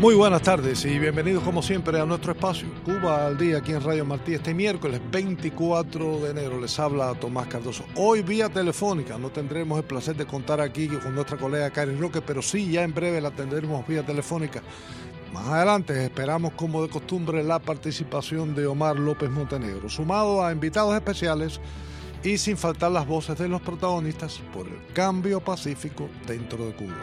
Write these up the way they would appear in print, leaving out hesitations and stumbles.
Muy buenas tardes y bienvenidos como siempre a nuestro espacio Cuba al Día aquí en Radio Martí. Este miércoles 24 de enero les habla Tomás Cardoso. Hoy vía telefónica, no tendremos el placer de contar aquí con nuestra colega Cari Roque, pero sí ya en breve la tendremos vía telefónica. Más adelante esperamos como de costumbre la participación de Omar López Montenegro, sumado a invitados especiales y sin faltar las voces de los protagonistas por el cambio pacífico dentro de Cuba.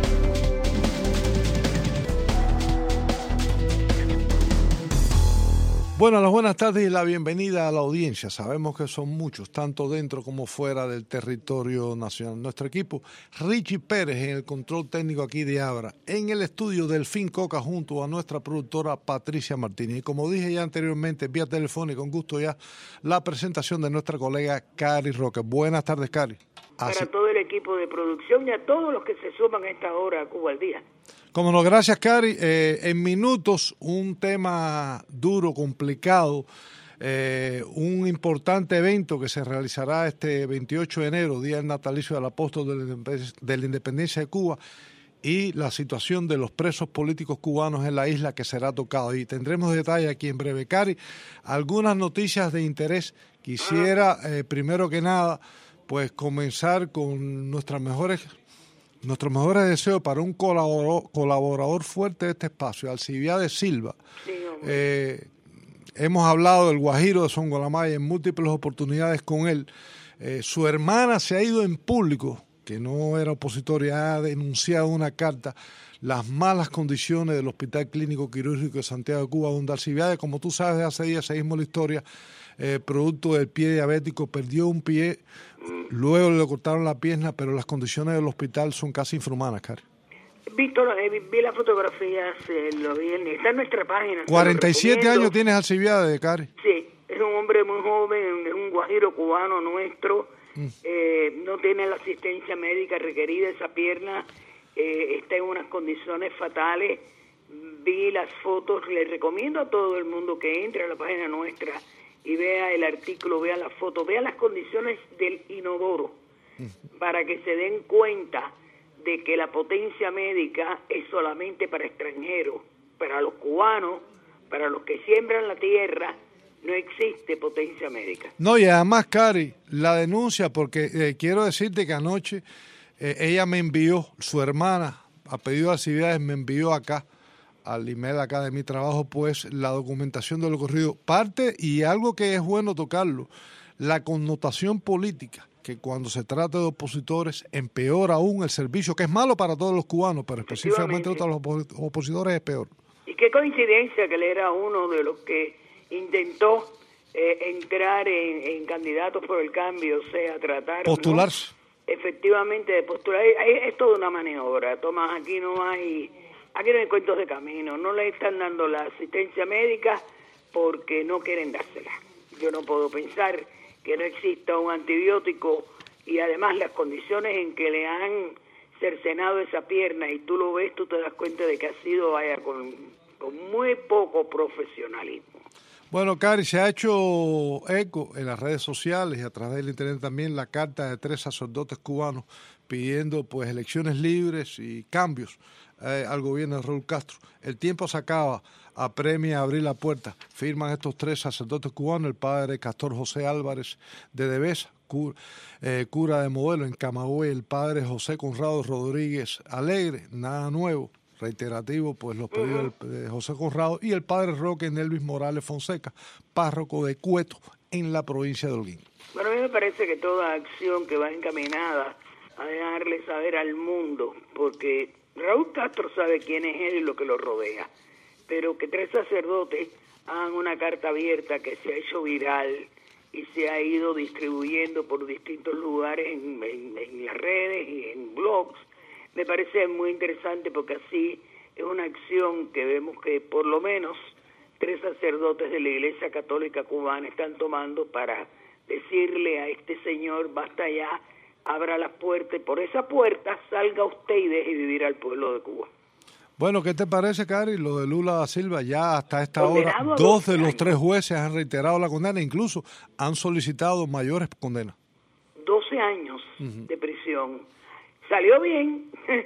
Bueno, las buenas tardes y la bienvenida a la audiencia. Sabemos que son muchos, tanto dentro como fuera del territorio nacional. Nuestro equipo, Richie Pérez en el control técnico aquí de Abra, en el estudio Delfín Coca junto a nuestra productora Patricia Martínez. Y como dije ya anteriormente, vía telefónica, con gusto ya, la presentación de nuestra colega Cari Roque. Buenas tardes, Cari. Para todo el equipo de producción y a todos los que se suman a esta hora a Cuba al Día. Cómo no, gracias, Cari. En minutos, un tema duro, complicado, un importante evento que se realizará este 28 de enero, día del natalicio del apóstol de la independencia de Cuba, y la situación de los presos políticos cubanos en la isla que será tocado. Y tendremos detalles aquí en breve. Cari, algunas noticias de interés. Quisiera, primero que nada, pues comenzar con nuestros mejores deseos para un colaborador fuerte de este espacio, Alcibiades Silva. Sí, hemos hablado del Guajiro de Songolamaya en múltiples oportunidades con él. Su hermana se ha ido en público, que no era opositora, ha denunciado una carta las malas condiciones del Hospital Clínico Quirúrgico de Santiago de Cuba, donde Alcibiades, como tú sabes, de hace días seguimos la historia, producto del pie diabético, perdió un pie, luego le cortaron la pierna, pero las condiciones del hospital son casi infrahumanas, Cari. Víctor, vi la fotografía, lo vi, está en nuestra página. 47 años tienes, Alcibiades, Cari. Sí, es un hombre muy joven, es un guajiro cubano nuestro, no tiene la asistencia médica requerida, esa pierna está en unas condiciones fatales. Vi las fotos, le recomiendo a todo el mundo que entre a la página nuestra y vea el artículo, vea la foto, vea las condiciones del inodoro, para que se den cuenta de que la potencia médica es solamente para extranjeros. Para los cubanos, para los que siembran la tierra, no existe potencia médica. No, y además, Cari, la denuncia, porque quiero decirte que anoche ella me envió, su hermana, a pedido de Alcibiades, me envió acá, al email acá de mi trabajo, pues la documentación de lo ocurrido. Parte, y algo que es bueno tocarlo, la connotación política, que cuando se trata de opositores empeora aún el servicio, que es malo para todos los cubanos, pero específicamente para los opositores es peor. Y qué coincidencia que él era uno de los que intentó entrar en candidatos por el cambio, o sea, tratar... Postularse. ¿no? Efectivamente, de postular. Es toda una maniobra, Tomás, aquí no hay cuentos de camino, no le están dando la asistencia médica porque no quieren dársela. Yo no puedo pensar que no exista un antibiótico y además las condiciones en que le han cercenado esa pierna y tú lo ves, tú te das cuenta de que ha sido con muy poco profesionalismo. Bueno, Cari, se ha hecho eco en las redes sociales y a través del internet también la carta de 3 sacerdotes cubanos pidiendo pues elecciones libres y cambios al gobierno de Raúl Castro. El tiempo se acaba, apremia a abrir la puerta. Firman estos 3 sacerdotes cubanos, el padre Castor José Álvarez de Devesa, cura de Modelo en Camagüey, el padre José Conrado Rodríguez Alegre, nada nuevo, reiterativo, pues los pedidos de José Conrado, y el padre Roque Nelvis Morales Fonseca, párroco de Cueto, en la provincia de Holguín. Bueno, a mí me parece que toda acción que va encaminada a dejarle saber al mundo, porque Raúl Castro sabe quién es él y lo que lo rodea, pero que 3 sacerdotes hagan una carta abierta que se ha hecho viral y se ha ido distribuyendo por distintos lugares en las redes y en blogs, me parece muy interesante porque así es una acción que vemos que por lo menos 3 sacerdotes de la Iglesia Católica Cubana están tomando para decirle a este señor, basta ya, abra las puertas y por esa puerta salga usted y deje vivir al pueblo de Cuba. Bueno, ¿qué te parece, Cari? Lo de Lula da Silva, ya hasta esta hora 2 de los 3 jueces han reiterado la condena, incluso han solicitado mayores condenas. 12 años de prisión. Salió bien,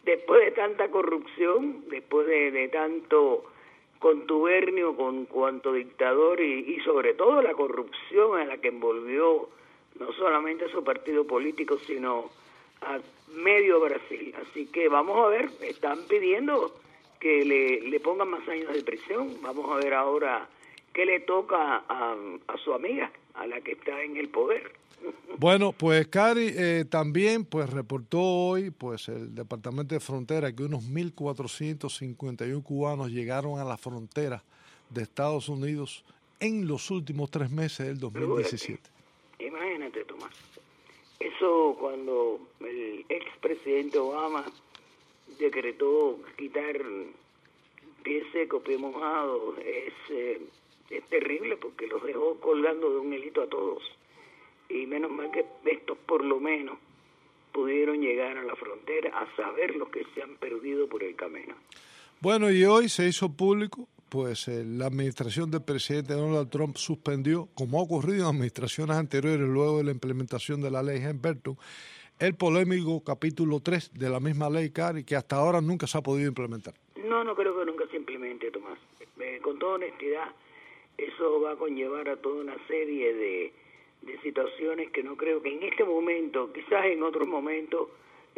después de tanta corrupción, después de tanto contubernio con cuanto dictador y sobre todo la corrupción a la que envolvió no solamente a su partido político, sino a medio Brasil. Así que vamos a ver, están pidiendo que le pongan más años de prisión. Vamos a ver ahora qué le toca a su amiga, a la que está en el poder. Bueno, pues Cari, también pues reportó hoy pues el Departamento de Frontera que unos 1.451 cubanos llegaron a la frontera de Estados Unidos en los últimos 3 meses del 2017. Imagínate, Tomás. Eso cuando el expresidente Obama decretó quitar pie seco, pie mojado, es terrible porque los dejó colgando de un hilito a todos. Y menos mal que estos por lo menos pudieron llegar a la frontera a saber lo que se han perdido por el camino. Bueno, y hoy se hizo público, pues la administración del presidente Donald Trump suspendió, como ha ocurrido en administraciones anteriores luego de la implementación de la ley Helms-Burton, el polémico capítulo 3 de la misma ley, Cari, que hasta ahora nunca se ha podido implementar. No creo que nunca se implemente, Tomás. Con toda honestidad, eso va a conllevar a toda una serie de situaciones que no creo que en este momento, quizás en otros momentos,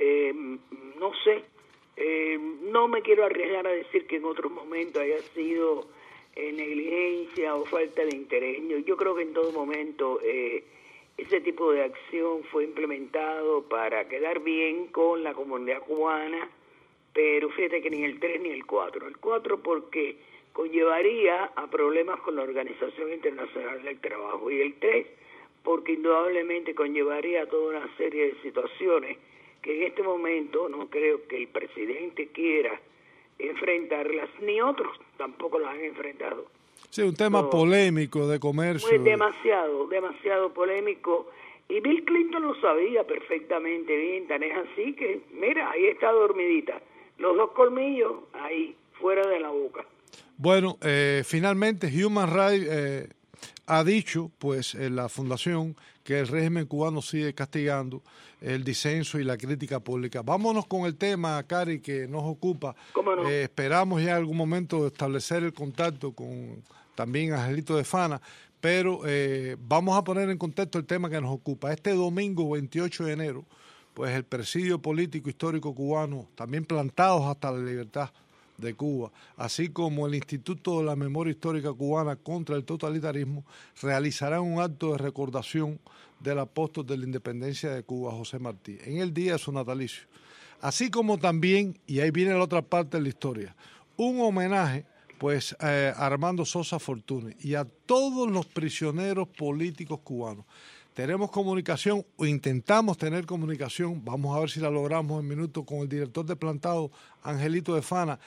no sé, no me quiero arriesgar a decir que en otros momentos haya sido negligencia o falta de interés. Yo creo que en todo momento ese tipo de acción fue implementado para quedar bien con la comunidad cubana, pero fíjate que ni el 3 ni el 4. El 4 porque conllevaría a problemas con la Organización Internacional del Trabajo, y el 3 porque indudablemente conllevaría a toda una serie de situaciones que en este momento no creo que el presidente quiera enfrentarlas, ni otros tampoco las han enfrentado. Sí, un tema polémico de comercio. Muy demasiado polémico, y Bill Clinton lo sabía perfectamente bien, tan es así que, mira, ahí está dormidita, los 2 colmillos ahí, fuera de la boca. Bueno, finalmente Human Rights ha dicho, pues, la fundación, que el régimen cubano sigue castigando el disenso y la crítica pública. Vámonos con el tema, Cari, que nos ocupa. ¿Cómo no? Esperamos ya en algún momento establecer el contacto con también Angelito de Fana, pero vamos a poner en contexto el tema que nos ocupa. Este domingo 28 de enero, pues el presidio político histórico cubano, también plantados hasta la libertad de Cuba, así como el Instituto de la Memoria Histórica Cubana contra el Totalitarismo, realizarán un acto de recordación del apóstol de la independencia de Cuba, José Martí, en el día de su natalicio. Así como también, y ahí viene la otra parte de la historia, un homenaje pues a Armando Sosa Fortuny y a todos los prisioneros políticos cubanos. Tenemos comunicación, o intentamos tener comunicación, vamos a ver si la logramos en minutos, con el director de Plantado, Angelito de Fana,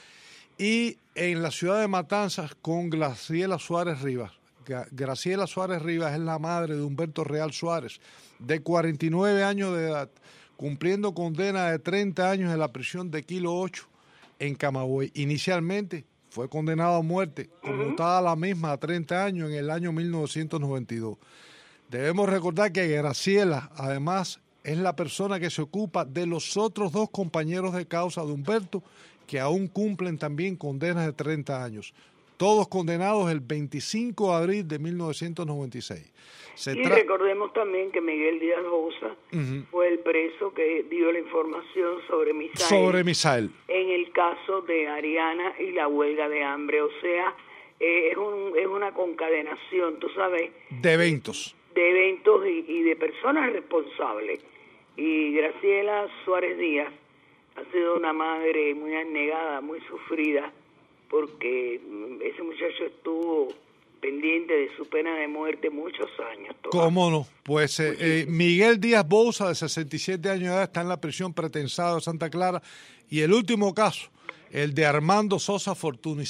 y en la ciudad de Matanzas con Graciela Suárez Rivas. Graciela Suárez Rivas es la madre de Humberto Real Suárez, de 49 años de edad, cumpliendo condena de 30 años en la prisión de Kilo 8 en Camagüey. Inicialmente fue condenado a muerte, conmutada la misma a 30 años en el año 1992. Debemos recordar que Graciela, además, es la persona que se ocupa de los otros 2 compañeros de causa de Humberto, que aún cumplen también condenas de 30 años. Todos condenados el 25 de abril de 1996. Recordemos también que Miguel Díaz Bosa fue el preso que dio la información sobre Misael. En el caso de Ariana y la huelga de hambre. O sea, es una concadenación, tú sabes. De eventos. Y de personas responsables. Y Graciela Suárez Díaz ha sido una madre muy abnegada, muy sufrida, porque ese muchacho estuvo pendiente de su pena de muerte muchos años. ¿Cómo no? Pues Miguel Díaz Bosa, de 67 años de edad, está en la prisión pretensada de Santa Clara. Y el último caso, el de Armando Sosa Fortuny,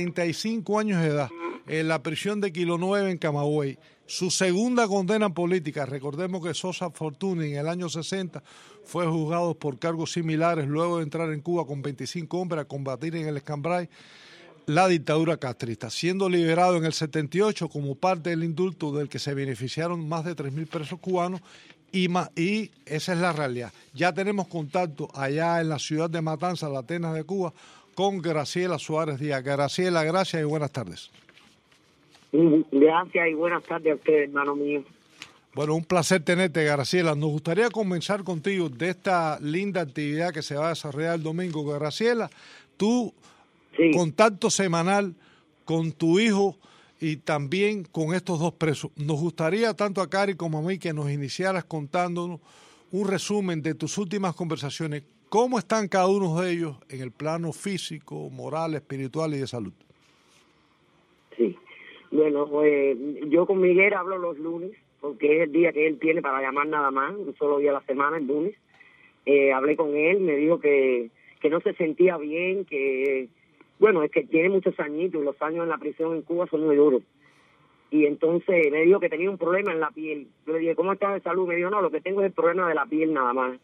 75 años de edad, en la prisión de Kilo 9 en Camagüey. Su segunda condena política. Recordemos que Sosa Fortuny en el año 60 fue juzgado por cargos similares luego de entrar en Cuba con 25 hombres a combatir en el Escambray la dictadura castrista, siendo liberado en el 78 como parte del indulto del que se beneficiaron más de 3.000 presos cubanos, y esa es la realidad. Ya tenemos contacto allá en la ciudad de Matanzas, la Atenas de Cuba, con Graciela Suárez Díaz. Graciela, gracias y buenas tardes. Gracias y buenas tardes a ustedes, hermano mío. Bueno, un placer tenerte, Graciela. Nos gustaría comenzar contigo de esta linda actividad que se va a desarrollar el domingo. Graciela, tú, contacto semanal con tu hijo y también con estos dos presos. Nos gustaría tanto a Cari como a mí que nos iniciaras contándonos un resumen de tus últimas conversaciones. ¿Cómo están cada uno de ellos en el plano físico, moral, espiritual y de salud? Sí. Bueno, pues yo con Miguel hablo los lunes, porque es el día que él tiene para llamar nada más, un solo día a la semana, el lunes. Hablé con él, me dijo que no se sentía bien, que, bueno, es que tiene muchos añitos y los años en la prisión en Cuba son muy duros. Y entonces me dijo que tenía un problema en la piel. Yo le dije, ¿cómo estás de salud? Me dijo, no, lo que tengo es el problema de la piel nada más.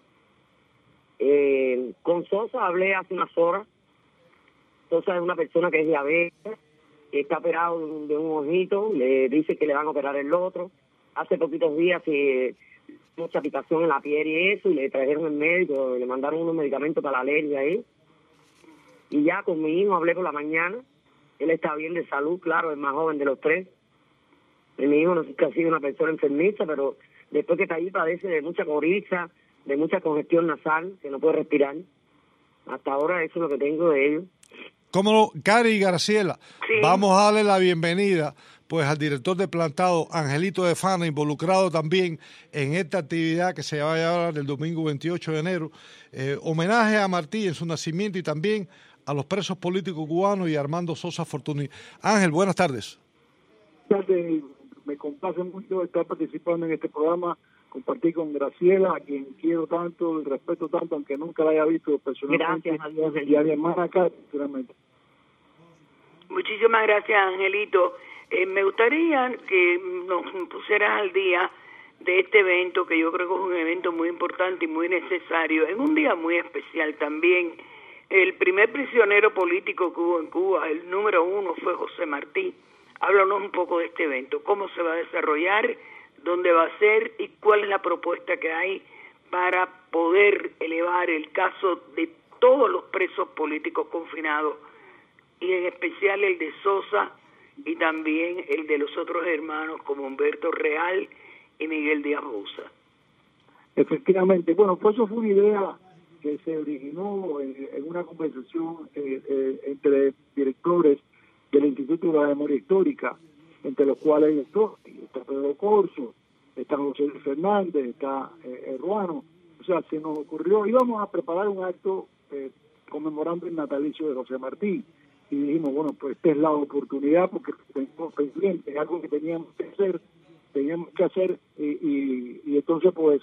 Con Sosa hablé hace unas horas. Sosa es una persona que es diabética, que está operado de un ojito, le dice que le van a operar el otro. Hace poquitos días mucha picazón en la piel y eso, y le trajeron el médico, le mandaron unos medicamentos para la alergia ahí. Y ya con mi hijo hablé por la mañana, él está bien de salud, claro, es más joven de los tres. Y mi hijo no es que ha sido una persona enfermiza, pero después que está ahí padece de mucha coriza, de mucha congestión nasal, que no puede respirar. Hasta ahora eso es lo que tengo de ellos. Como Cari y Graciela, vamos a darle la bienvenida pues al director de plantado, Angelito de Fana, involucrado también en esta actividad que se va a llevar el domingo 28 de enero. Homenaje a Martí en su nacimiento y también a los presos políticos cubanos y a Armando Sosa Fortuny. Ángel, buenas tardes. Buenas tardes, me complace mucho estar participando en este programa, compartir con Graciela, a quien quiero tanto y respeto tanto, aunque nunca la haya visto personalmente. Gracias a Dios. Y a mi hermana acá, sinceramente. Muchísimas gracias, Angelito. Me gustaría que nos pusieras al día de este evento, que yo creo que es un evento muy importante y muy necesario, en un día muy especial también. El primer prisionero político que hubo en Cuba, el número 1, fue José Martí. Háblanos un poco de este evento, cómo se va a desarrollar, dónde va a ser y cuál es la propuesta que hay para poder elevar el caso de todos los presos políticos confinados, y en especial el de Sosa y también el de los otros hermanos como Humberto Real y Miguel Díaz Bouzá. Efectivamente, bueno, pues eso fue una idea que se originó en una conversación entre directores del Instituto de la Memoria Histórica, entre los cuales está Pedro Corso, está José Luis Fernández, está Ruano. O sea, se nos ocurrió, íbamos a preparar un acto conmemorando el natalicio de José Martí. Y dijimos, bueno, pues esta es la oportunidad, porque tenemos pendiente, algo que teníamos que hacer, y entonces pues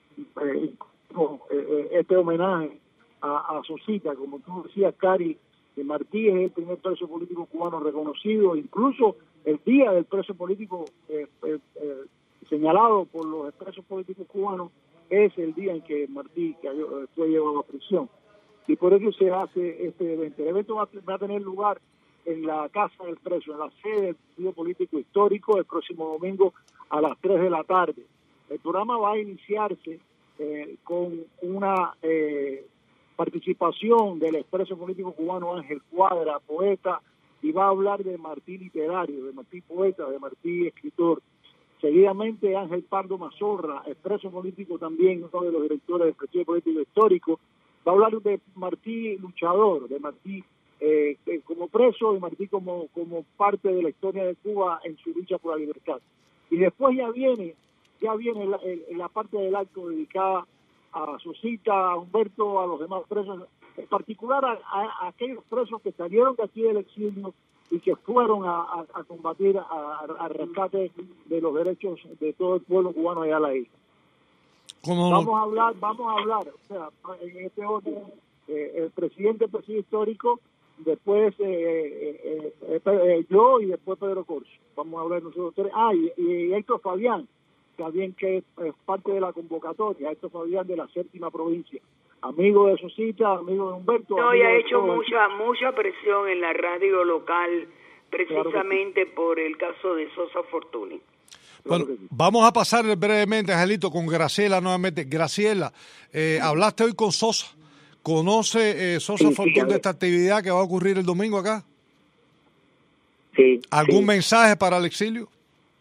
este homenaje a Sosita, como tú decías, Cari, Martí es el primer preso político cubano reconocido, incluso el día del preso político señalado por los presos políticos cubanos es el día en que Martí fue llevado a prisión. Y por eso se hace este evento. El evento va a tener lugar en la Casa del Preso, en la sede del Partido Político Histórico, el próximo domingo a las 3 de la tarde. El programa va a iniciarse con una participación del expreso político cubano Ángel Cuadra, poeta, y va a hablar de Martí literario, de Martí poeta, de Martí escritor. Seguidamente Ángel Pardo Mazorra, expreso político también, uno de los directores del Partido Político Histórico, va a hablar de Martí luchador, de Martí como preso y Martí como parte de la historia de Cuba en su lucha por la libertad. Y después ya viene la parte del acto dedicada a Sosita, a Humberto, a los demás presos, en particular a aquellos presos que salieron de aquí del exilio y que fueron a combatir al rescate de los derechos de todo el pueblo cubano allá a la isla. Vamos a hablar, o sea, en este orden, el presidente del Presidio Histórico, después yo y después Pedro Corso. Vamos a hablar nosotros tres. Y Héctor Fabián, también que es parte de la convocatoria, Héctor Fabián de la 7ª provincia. Amigo de Sosita, amigo de Humberto. No, y ha hecho mucha presión en la radio local, precisamente por el caso de Sosa Fortuny. Bueno, vamos a pasar brevemente, Angelito, con Graciela nuevamente. Graciela, hablaste hoy con Sosa. ¿Conoce Sosa Fortún de esta actividad que va a ocurrir el domingo acá? Sí. ¿Algún mensaje para el exilio?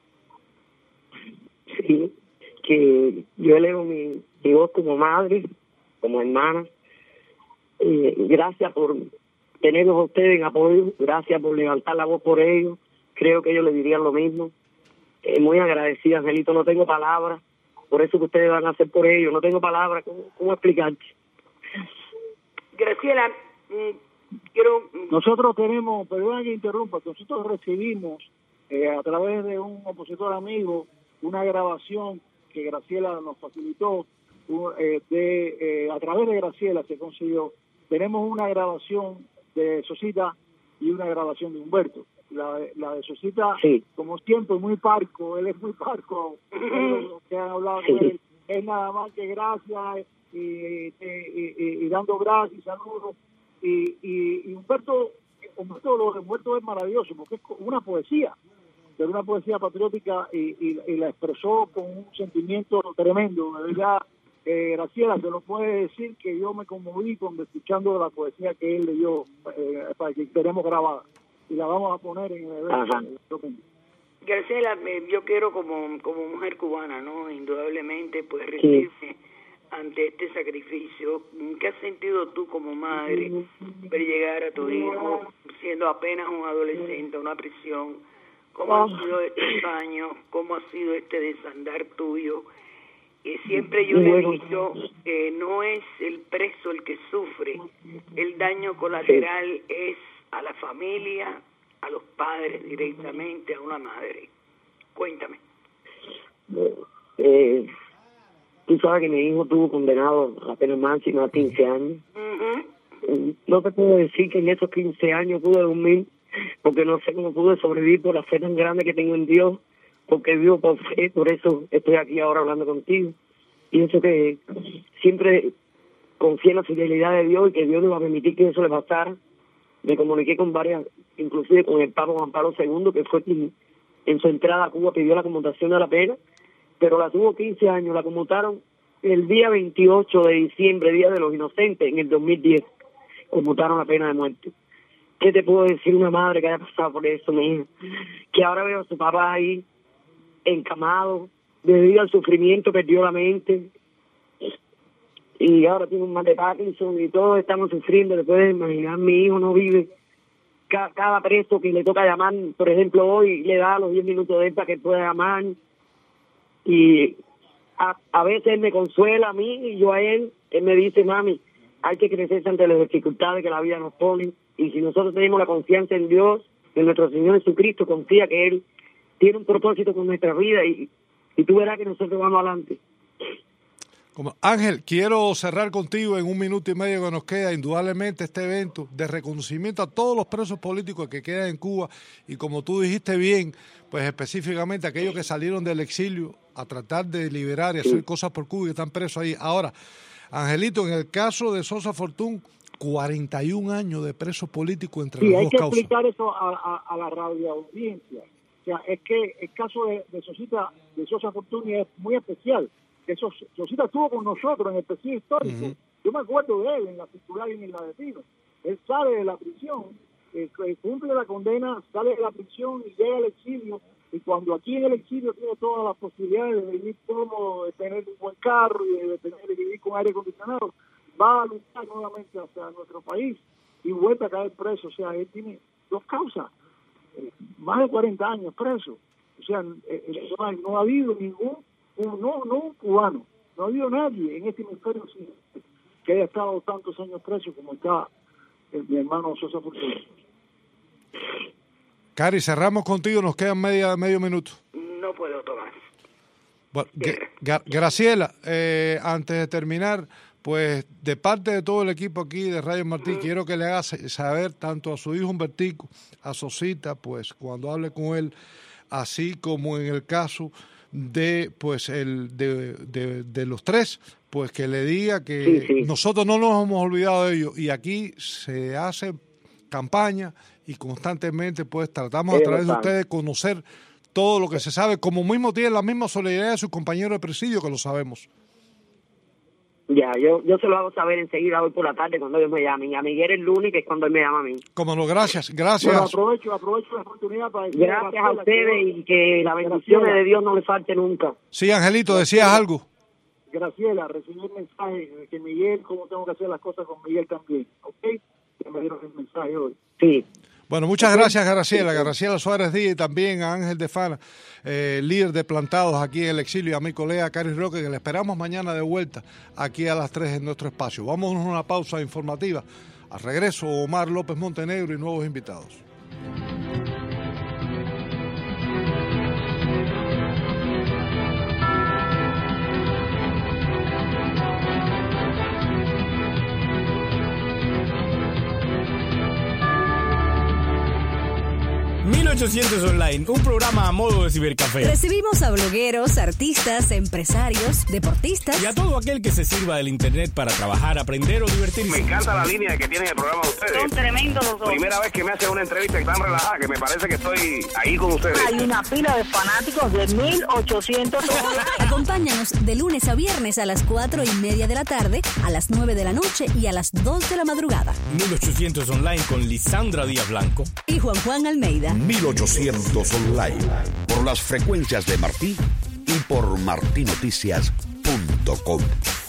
Sí, que yo elevo mi voz como madre, como hermana. Gracias por tenerlos a ustedes en apoyo, gracias por levantar la voz por ellos. Creo que ellos le dirían lo mismo. Muy agradecida, Angelito, no tengo palabras por eso que ustedes van a hacer por ellos, no tengo palabras, ¿cómo explicarte? Graciela, Nosotros tenemos, perdón que interrumpa, nosotros recibimos a través de un opositor amigo una grabación que Graciela nos facilitó, a través de Graciela se consiguió. Tenemos una grabación de Sosita y una grabación de Humberto. La de Sosita, sí, como siempre, muy parco, él es muy parco, lo que han hablado con él, es nada más que gracias y dando gracias y saludos. Y Humberto, lo de Humberto es maravilloso, porque es una poesía, pero una poesía patriótica y la expresó con un sentimiento tremendo, de verdad. Graciela se lo puede decir que yo me conmoví escuchando la poesía que él leyó, para que tenemos grabada y la vamos a poner en el evento. Graciela, yo quiero como mujer cubana, ¿no? Indudablemente, pues rendirme ante este sacrificio. ¿Qué has sentido tú como madre ver llegar a tu hijo siendo apenas un adolescente a una prisión? ¿Cómo han sido estos años? ¿Cómo ha sido este desandar tuyo? Siempre yo le he dicho que no es el preso el que sufre, el daño colateral es a la familia, a los padres directamente, a una madre. Cuéntame. Tú sabes que mi hijo estuvo condenado a pena máxima a 15 años. No te puedo decir que en esos 15 años pude dormir, porque no sé cómo pude sobrevivir por la fe tan grande que tengo en Dios, porque vivo por fe, por eso estoy aquí ahora hablando contigo. Pienso que siempre confié en la fidelidad de Dios y que Dios no iba a permitir que eso le pasara. Me comuniqué con varias, inclusive con el Papa Juan Pablo II, que fue quien en su entrada a Cuba pidió la conmutación de la pena, pero la tuvo 15 años, la conmutaron el día 28 de diciembre, Día de los Inocentes, en el 2010, conmutaron la pena de muerte. ¿Qué te puedo decir una madre que haya pasado por eso, mi hija? Que ahora veo a su papá ahí, encamado, debido al sufrimiento, perdió la mente, y ahora tiene un mal de Parkinson, y todos estamos sufriendo. Te puedes imaginar, mi hijo no vive. Cada preso que le toca llamar, por ejemplo, hoy le da los 10 minutos de él para que pueda llamar, y a veces él me consuela a mí y yo a él me dice, mami, hay que crecer ante las dificultades que la vida nos pone, y si nosotros tenemos la confianza en Dios, en nuestro Señor Jesucristo, confía que Él tiene un propósito con nuestra vida, y tú verás que nosotros vamos adelante. Ángel, quiero cerrar contigo en 1 minuto y medio que nos queda. Indudablemente este evento de reconocimiento a todos los presos políticos que quedan en Cuba, y como tú dijiste bien, pues específicamente aquellos que salieron del exilio a tratar de liberar y hacer cosas por Cuba y están presos ahí. Ahora, Angelito, en el caso de Sosa Fortún, 41 años de preso político entre las dos causas. Sí, hay que explicar eso a la radioaudiencia. O sea, es que el caso de Sosa Fortún es muy especial. Sosita estuvo con nosotros en el presidio histórico. Yo me acuerdo de él en la circular y en la de Pino. Él sale de la prisión, cumple la condena, sale de la prisión y llega al exilio. Y cuando aquí en el exilio tiene todas las posibilidades de vivir cómodo, de tener un buen carro y de vivir con aire acondicionado, va a luchar nuevamente hacia nuestro país y vuelve a caer preso. O sea, él tiene 2 causas, más de 40 años preso. O sea, no ha habido ningún un cubano, no ha habido nadie en este hemisferio que haya estado tantos años preso como está mi hermano Sosa Fortún. Cari, cerramos contigo, nos quedan medio minuto. No puedo tomar. Bueno, Graciela, antes de terminar, pues de parte de todo el equipo aquí de Radio Martí, quiero que le hagas saber tanto a su hijo Humbertico, a Sosita, pues cuando hable con él, así como en el caso de pues de los 3, pues que le diga que nosotros no nos hemos olvidado de ellos, y aquí se hace campaña y constantemente pues tratamos a través de ustedes conocer todo lo que se sabe, como mismo tiene la misma solidaridad de sus compañeros de presidio, que lo sabemos. Ya, yo se lo hago saber enseguida hoy por la tarde cuando ellos me llamen. Y a Miguel el lunes, que es cuando él me llama a mí. Cómo no, gracias. Bueno, aprovecho la oportunidad para decir gracias a ustedes y que la bendición de Dios no les falte nunca. Sí, Angelito, decías algo. Graciela, recibí el mensaje de que Miguel, cómo tengo que hacer las cosas con Miguel también, ¿ok? Ya me dieron el mensaje hoy. Sí. Bueno, muchas gracias, Graciela Suárez Díaz, y también a Ángel de Fana, líder de Plantados aquí en el exilio, y a mi colega Cari Roque, que le esperamos mañana de vuelta aquí a las 3 en nuestro espacio. Vamos a una pausa informativa. Al regreso, Omar López Montenegro y nuevos invitados. Online, un programa a modo de cibercafé. Recibimos a blogueros, artistas, empresarios, deportistas y a todo aquel que se sirva del internet para trabajar, aprender o divertirse. Me encanta la línea que tienen el programa de ustedes. Son tremendos los dos. Primera vez que me hacen una entrevista tan relajada que me parece que estoy ahí con ustedes. Hay una pila de fanáticos de 1800. Acompáñanos de lunes a viernes a las 4:30 de la tarde, a las 9 de la noche y a las 2 de la madrugada. 1800 Online con Lisandra Díaz Blanco y Juan Almeida. 1800 Online, por las frecuencias de Martí y por martinoticias.com.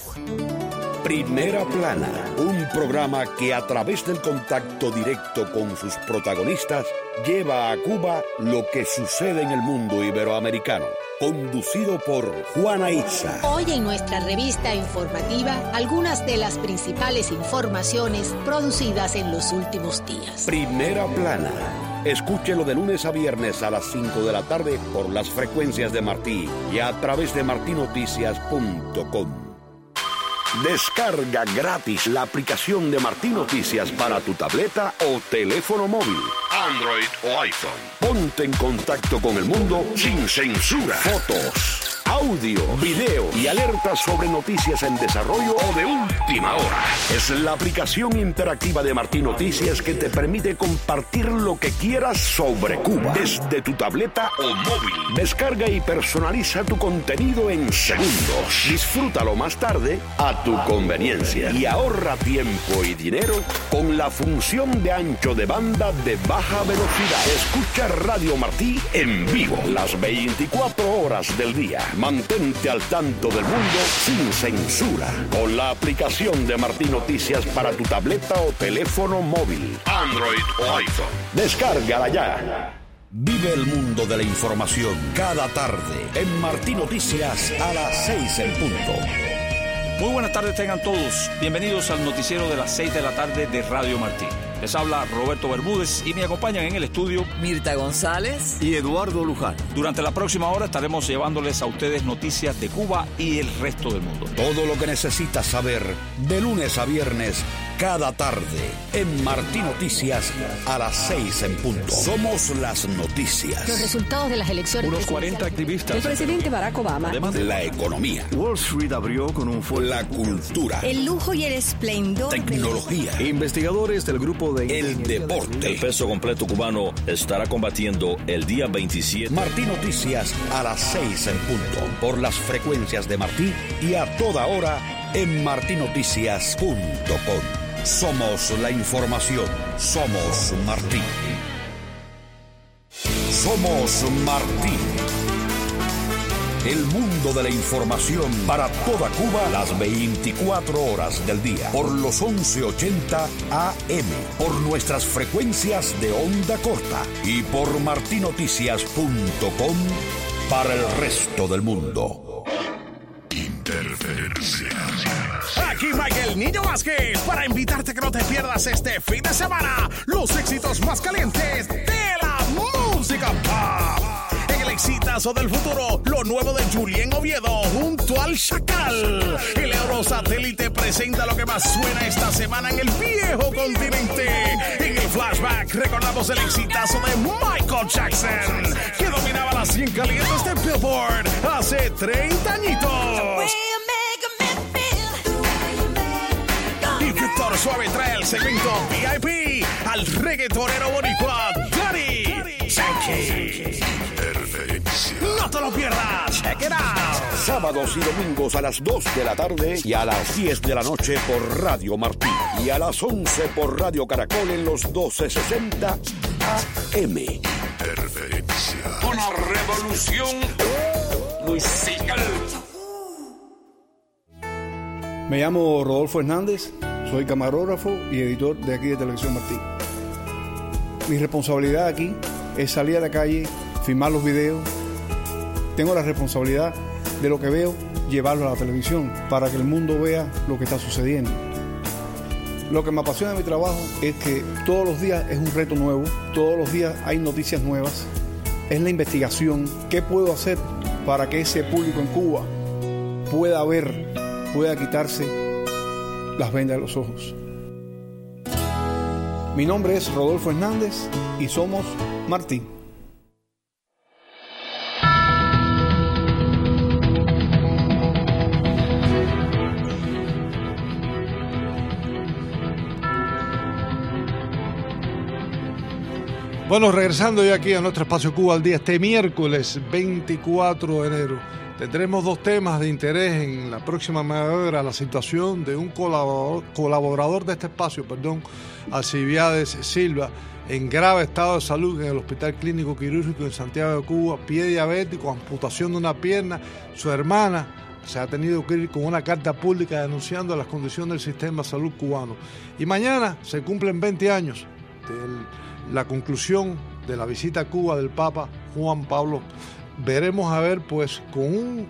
Primera Plana, un programa que a través del contacto directo con sus protagonistas lleva a Cuba lo que sucede en el mundo iberoamericano. Conducido por Juana Itza. Hoy en nuestra revista informativa, algunas de las principales informaciones producidas en los últimos días. Primera Plana. Escúchelo de lunes a viernes a las 5 de la tarde por las frecuencias de Martí y a través de martinoticias.com. Descarga gratis la aplicación de Martí Noticias para tu tableta o teléfono móvil, Android o iPhone. Ponte en contacto con el mundo sin censura. Fotos, audio, video y alertas sobre noticias en desarrollo o de última hora. Es la aplicación interactiva de Martí Noticias que te permite compartir lo que quieras sobre Cuba desde tu tableta o móvil. Descarga y personaliza tu contenido en segundos. Disfrútalo más tarde a tu conveniencia y ahorra tiempo y dinero con la función de ancho de banda de baja velocidad. Escucha Radio Martí en vivo las 24 horas del día. Mantente al tanto del mundo sin censura con la aplicación de Martí Noticias para tu tableta o teléfono móvil, Android o iPhone. Descárgala ya. Vive el mundo de la información cada tarde en Martí Noticias a las 6 en punto. Muy buenas tardes tengan todos. Bienvenidos al noticiero de las 6 de la tarde de Radio Martí. Les habla Roberto Bermúdez y me acompañan en el estudio Mirta González y Eduardo Luján. Durante la próxima hora estaremos llevándoles a ustedes noticias de Cuba y el resto del mundo. Todo lo que necesitas saber de lunes a viernes cada tarde en Martí Noticias a las 6 en punto. Somos las noticias. Los resultados de las elecciones. Unos 40 activistas. El presidente Barack Obama. La economía. Wall Street abrió con un fuerte. La cultura. El lujo y el esplendor. Tecnología. Investigadores del grupo de el deporte. El peso completo cubano estará combatiendo el día 27. Martí Noticias a las 6 en punto. Por las frecuencias de Martí y a toda hora en martinoticias.com. Somos la información. Somos Martí. Somos Martí. El mundo de la información para toda Cuba las 24 horas del día. Por los 1180 AM. Por nuestras frecuencias de onda corta. Y por martinoticias.com para el resto del mundo. Interferencia. Aquí Michael Niño Vázquez para invitarte que no te pierdas este fin de semana los éxitos más calientes de la música pop. En el exitazo del futuro, lo nuevo de Julián Oviedo junto al Chacal. El Eurosatélite presenta lo que más suena esta semana en el viejo continente. En el flashback recordamos el exitazo de Michael Jackson, que dominaba las 100 calientes de Billboard hace 30 añitos. Víctor Suave trae el segmento VIP al reggaetonero boricua Daddy. Sánchez. No te lo pierdas. Check it out. Sábados y domingos a las 2 de la tarde y a las 10 de la noche por Radio Martí. Y a las 11 por Radio Caracol en los 1260 AM. Una revolución musical. Me llamo Rodolfo Hernández, soy camarógrafo y editor de aquí de Televisión Martí. Mi responsabilidad aquí es salir a la calle, filmar los videos. Tengo la responsabilidad de lo que veo, llevarlo a la televisión para que el mundo vea lo que está sucediendo. Lo que me apasiona de mi trabajo es que todos los días es un reto nuevo, todos los días hay noticias nuevas. Es la investigación, qué puedo hacer para que ese público en Cuba pueda ver, pueda quitarse las vendas de los ojos. Mi nombre es Rodolfo Hernández y somos Martí. Bueno, regresando ya aquí a nuestro espacio Cuba al día, este miércoles 24 de enero, tendremos dos temas de interés en la próxima media hora: la situación de un colaborador de este espacio, Alcibiades Silva, en grave estado de salud en el Hospital Clínico Quirúrgico en Santiago de Cuba, pie diabético, amputación de una pierna. Su hermana se ha tenido que ir con una carta pública denunciando las condiciones del sistema de salud cubano. Y mañana se cumplen 20 años de la conclusión de la visita a Cuba del Papa Juan Pablo. Veremos a ver pues con un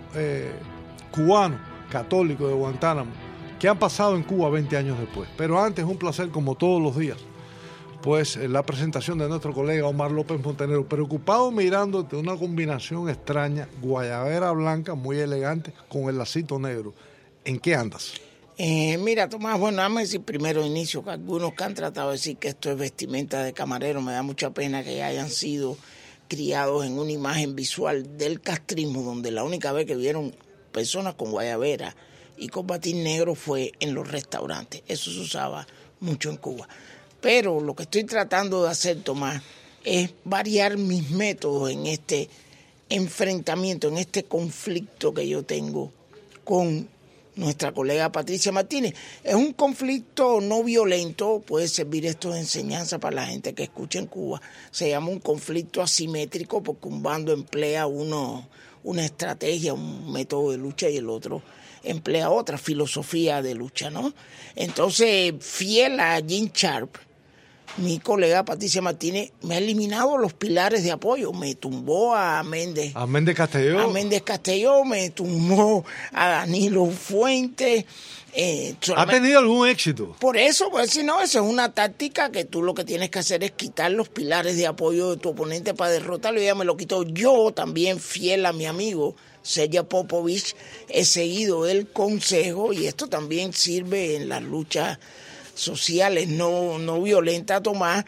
cubano católico de Guantánamo que han pasado en Cuba 20 años después. Pero antes, un placer como todos los días, pues la presentación de nuestro colega Omar López Montenegro, preocupado mirando de una combinación extraña, guayabera blanca muy elegante con el lacito negro. ¿En qué andas? Mira, Tomás, bueno, déjame decir primero inicio que algunos que han tratado de decir que esto es vestimenta de camarero, me da mucha pena que hayan sido criados en una imagen visual del castrismo, donde la única vez que vieron personas con guayabera y con batín negro fue en los restaurantes. Eso se usaba mucho en Cuba. Pero lo que estoy tratando de hacer, Tomás, es variar mis métodos en este enfrentamiento, en este conflicto que yo tengo con nuestra colega Patricia Martínez. Es un conflicto no violento, puede servir esto de enseñanza para la gente que escucha en Cuba. Se llama un conflicto asimétrico porque un bando emplea una estrategia, un método de lucha y el otro emplea otra filosofía de lucha, ¿no? Entonces, fiel a Jim Sharp, mi colega Patricia Martínez me ha eliminado los pilares de apoyo. Me tumbó a Méndez. A Méndez Castelló. A Méndez Castelló, me tumbó a Danilo Fuentes. ¿Ha tenido algún éxito? Por eso, pues si no, eso es una táctica que tú lo que tienes que hacer es quitar los pilares de apoyo de tu oponente para derrotarlo. Y ella me lo quitó. Yo también, fiel a mi amigo Sergei Popovich, he seguido el consejo, y esto también sirve en las luchas sociales no violentas, Tomás,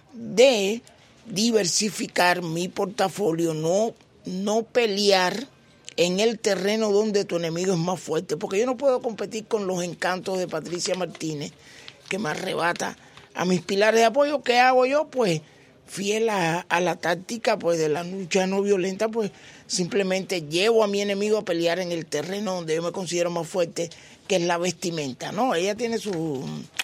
de diversificar mi portafolio, no pelear en el terreno donde tu enemigo es más fuerte, porque yo no puedo competir con los encantos de Patricia Martínez, que me arrebata a mis pilares de apoyo. ¿Qué hago yo? Pues fiel a la táctica pues de la lucha no violenta, pues simplemente llevo a mi enemigo a pelear en el terreno donde yo me considero más fuerte, que es la vestimenta, ¿no? Ella tiene su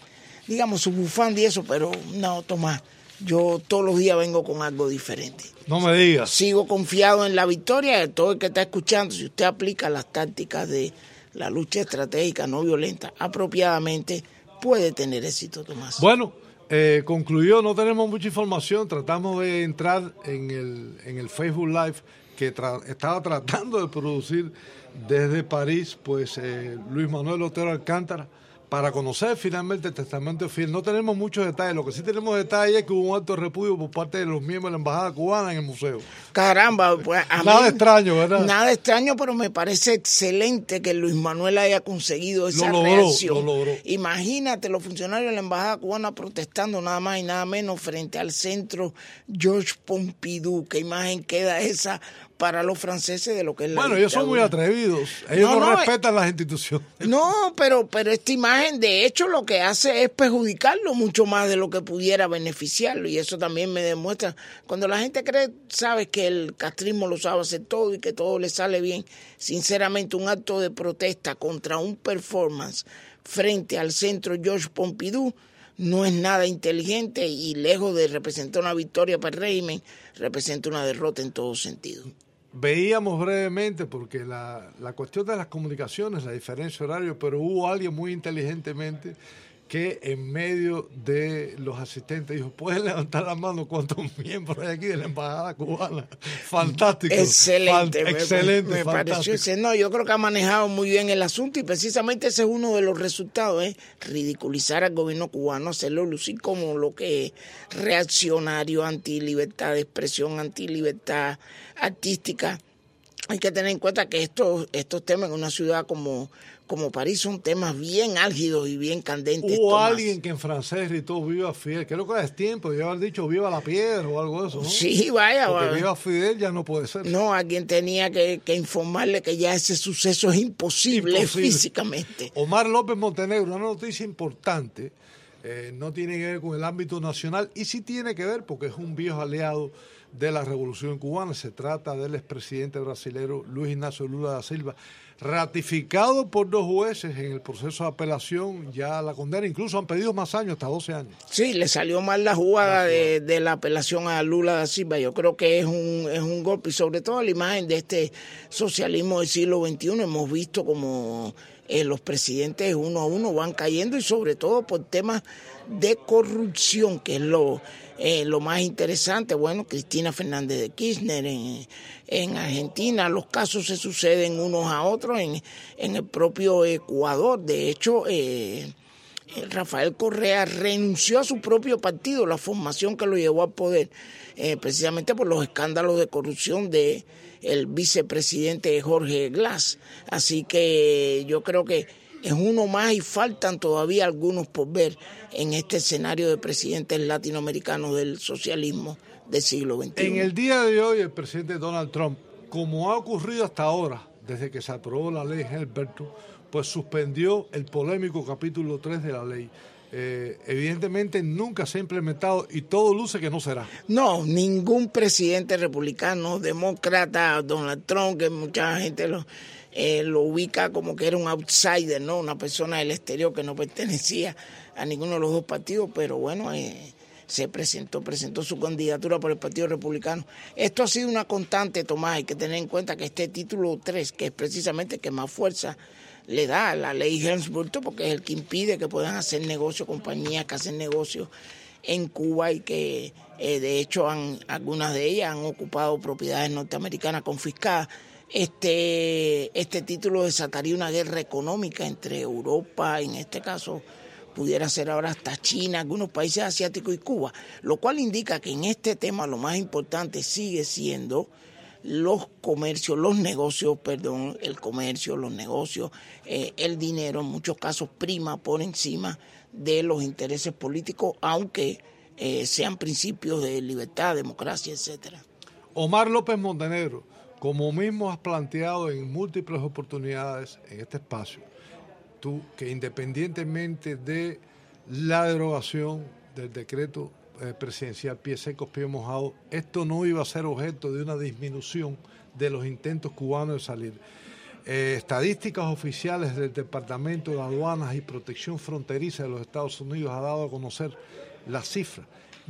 bufanda y eso, pero no, Tomás, yo todos los días vengo con algo diferente. No me digas. Sigo confiado en la victoria de todo el que está escuchando. Si usted aplica las tácticas de la lucha estratégica no violenta apropiadamente, puede tener éxito, Tomás. Bueno, concluyó, no tenemos mucha información, tratamos de entrar en el Facebook Live que estaba tratando de producir desde París, pues Luis Manuel Otero Alcántara, para conocer finalmente el testamento fiel. No tenemos muchos detalles. Lo que sí tenemos detalles es que hubo un acto de repudio por parte de los miembros de la embajada cubana en el museo. Caramba, pues nada extraño, ¿verdad? Nada extraño, pero me parece excelente que Luis Manuel haya conseguido esa reacción. Lo logró. Imagínate los funcionarios de la embajada cubana protestando nada más y nada menos frente al centro Georges Pompidou. ¿Qué imagen queda esa para los franceses de lo que es la Bueno, ellos son muy atrevidos. Ellos no respetan las instituciones. No, pero esta imagen, de hecho, lo que hace es perjudicarlo mucho más de lo que pudiera beneficiarlo. Y eso también me demuestra, cuando la gente sabe que el castrismo lo sabe hacer todo y que todo le sale bien, sinceramente un acto de protesta contra un performance frente al centro Georges Pompidou no es nada inteligente y lejos de representar una victoria para el régimen, representa una derrota en todo sentido. Veíamos brevemente, porque la cuestión de las comunicaciones, la diferencia horaria, pero hubo alguien muy inteligentemente que en medio de los asistentes dijo, ¿pueden levantar la mano cuántos miembros hay aquí de la embajada cubana? Fantástico. Excelente. Excelente. Me pareció ese. No, yo creo que ha manejado muy bien el asunto y precisamente ese es uno de los resultados, ridiculizar al gobierno cubano, hacerlo lucir como lo que es reaccionario, anti-libertad de expresión, anti-libertad artística. Hay que tener en cuenta que estos temas en una ciudad como París son temas bien álgidos y bien candentes. Hubo alguien que en francés gritó viva Fidel, creo que es tiempo de haber dicho viva la piedra o algo de eso, ¿no? Sí, vaya. Porque viva Fidel ya no puede ser. No, alguien tenía que informarle que ya ese suceso es imposible físicamente. Omar López Montenegro, una noticia importante, no tiene que ver con el ámbito nacional y sí tiene que ver porque es un viejo aliado de la Revolución Cubana. Se trata del expresidente brasileño Luis Ignacio Lula da Silva, ratificado por 2 jueces en el proceso de apelación. Ya la condena, incluso han pedido más años, hasta 12 años. Sí, le salió mal la jugada de la apelación a Lula da Silva. Yo creo que es un golpe, y sobre todo la imagen de este socialismo del siglo XXI. Hemos visto como los presidentes uno a uno van cayendo, y sobre todo por temas de corrupción, que es lo más interesante. Bueno, Cristina Fernández de Kirchner en Argentina, los casos se suceden unos a otros en el propio Ecuador. De hecho, Rafael Correa renunció a su propio partido, la formación que lo llevó al poder, precisamente por los escándalos de corrupción de el vicepresidente Jorge Glass. Así que yo creo que es uno más y faltan todavía algunos por ver en este escenario de presidentes latinoamericanos del socialismo del siglo XXI. En el día de hoy, el presidente Donald Trump, como ha ocurrido hasta ahora, desde que se aprobó la ley Helberto, pues suspendió el polémico capítulo 3 de la ley. Evidentemente nunca se ha implementado y todo luce que no será. No, ningún presidente republicano, demócrata, Donald Trump, que mucha gente lo ubica como que era un outsider, ¿no? Una persona del exterior que no pertenecía a ninguno de los dos partidos, pero bueno, se presentó su candidatura por el Partido Republicano. Esto ha sido una constante, Tomás. Hay que tener en cuenta que este título 3, que es precisamente que más fuerza le da a la ley Helms-Burton, porque es el que impide que puedan hacer negocio compañías que hacen negocios en Cuba y que de hecho algunas de ellas han ocupado propiedades norteamericanas confiscadas. Este título desataría una guerra económica entre Europa, en este caso pudiera ser ahora hasta China, algunos países asiáticos y Cuba, lo cual indica que en este tema lo más importante sigue siendo los negocios, el dinero en muchos casos prima por encima de los intereses políticos, aunque sean principios de libertad, democracia, etcétera. Omar López Montenegro, como mismo has planteado en múltiples oportunidades en este espacio, tú que independientemente de la derogación del decreto presidencial pie secos, pie mojado, esto no iba a ser objeto de una disminución de los intentos cubanos de salir. Estadísticas oficiales del Departamento de Aduanas y Protección Fronteriza de los Estados Unidos ha dado a conocer la cifra.